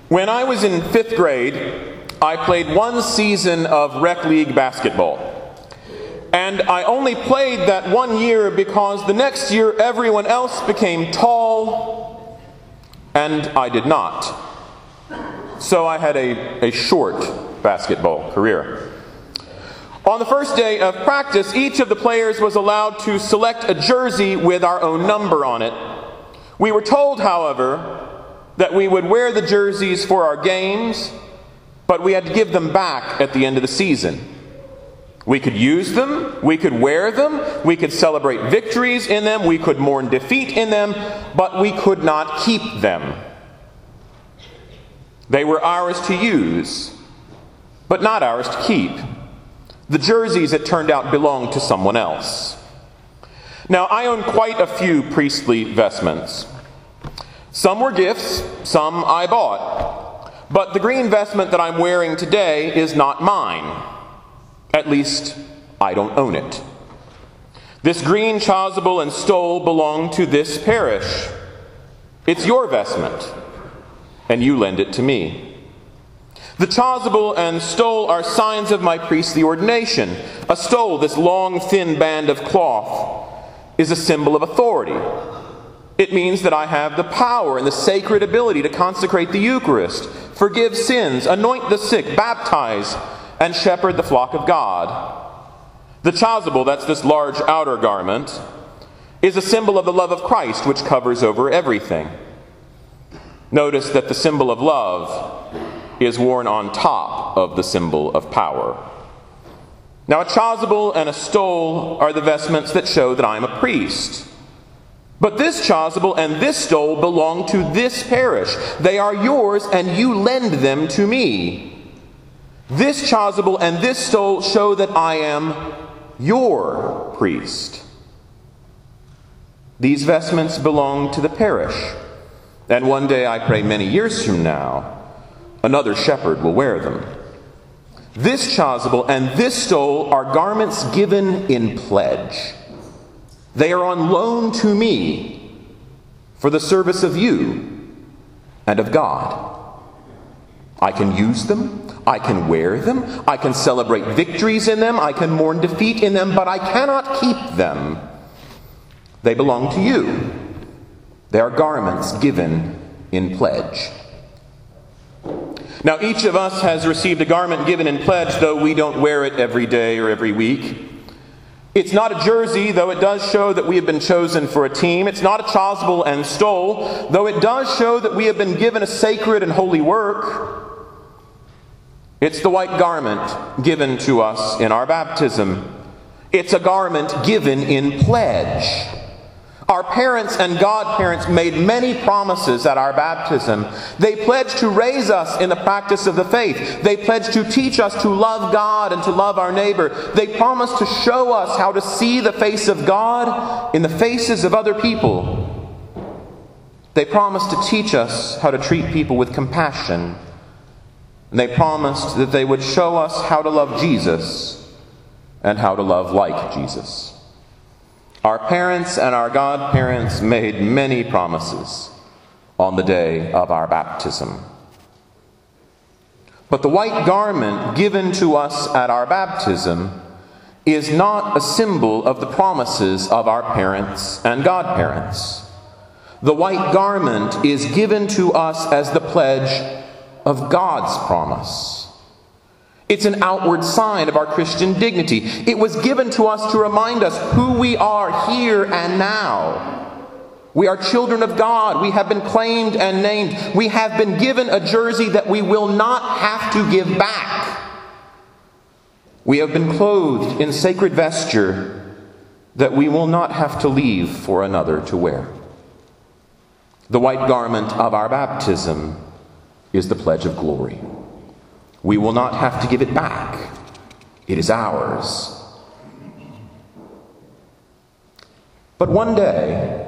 When I was in 5th grade, I played one season of rec league basketball. And I only played that one year because the next year everyone else became tall, and I did not. So I had a short basketball career. On the first day of practice, each of the players was allowed to select a jersey with our own number on it. We were told, however, that we would wear the jerseys for our games, but we had to give them back at the end of the season. We could use them, we could wear them, we could celebrate victories in them, we could mourn defeat in them, but we could not keep them. They were ours to use, but not ours to keep. The jerseys, it turned out, belonged to someone else. Now, I own quite a few priestly vestments. Some were gifts, some I bought. But the green vestment that I'm wearing today is not mine. At least, I don't own it. This green chasuble and stole belong to this parish. It's your vestment, and you lend it to me. The chasuble and stole are signs of my priestly ordination. A stole, this long, thin band of cloth, is a symbol of authority. It means that I have the power and the sacred ability to consecrate the Eucharist, forgive sins, anoint the sick, baptize, and shepherd the flock of God. The chasuble, that's this large outer garment, is a symbol of the love of Christ, which covers over everything. Notice that the symbol of love is worn on top of the symbol of power. Now, a chasuble and a stole are the vestments that show that I'm a priest. But this chasuble and this stole belong to this parish. They are yours, and you lend them to me. This chasuble and this stole show that I am your priest. These vestments belong to the parish, and one day, I pray many years from now, another shepherd will wear them. This chasuble and this stole are garments given in pledge. They are on loan to me for the service of you and of God. I can use them, I can wear them, I can celebrate victories in them, I can mourn defeat in them, but I cannot keep them. They belong to you. They are garments given in pledge. Now, each of us has received a garment given in pledge, though we don't wear it every day or every week. It's not a jersey, though it does show that we have been chosen for a team. It's not a chasuble and stole, though it does show that we have been given a sacred and holy work. It's the white garment given to us in our baptism. It's a garment given in pledge. Our parents and godparents made many promises at our baptism. They pledged to raise us in the practice of the faith. They pledged to teach us to love God and to love our neighbor. They promised to show us how to see the face of God in the faces of other people. They promised to teach us how to treat people with compassion. And they promised that they would show us how to love Jesus and how to love like Jesus. Our parents and our godparents made many promises on the day of our baptism. But the white garment given to us at our baptism is not a symbol of the promises of our parents and godparents. The white garment is given to us as the pledge of God's promise. It's an outward sign of our Christian dignity. It was given to us to remind us who we are here and now. We are children of God. We have been claimed and named. We have been given a jersey that we will not have to give back. We have been clothed in sacred vesture that we will not have to leave for another to wear. The white garment of our baptism is the pledge of glory. We will not have to give it back. It is ours. But one day,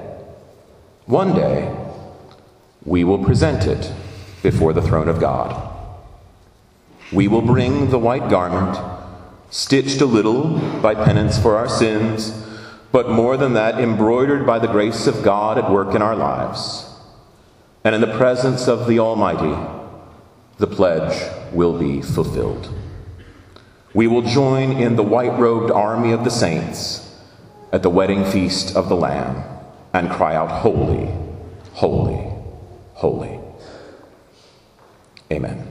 we will present it before the throne of God. We will bring the white garment, stitched a little by penance for our sins, but more than that, embroidered by the grace of God at work in our lives. And in the presence of the Almighty, the pledge will be fulfilled. We will join in the white-robed army of the saints at the wedding feast of the Lamb and cry out, "Holy, holy, holy." Amen.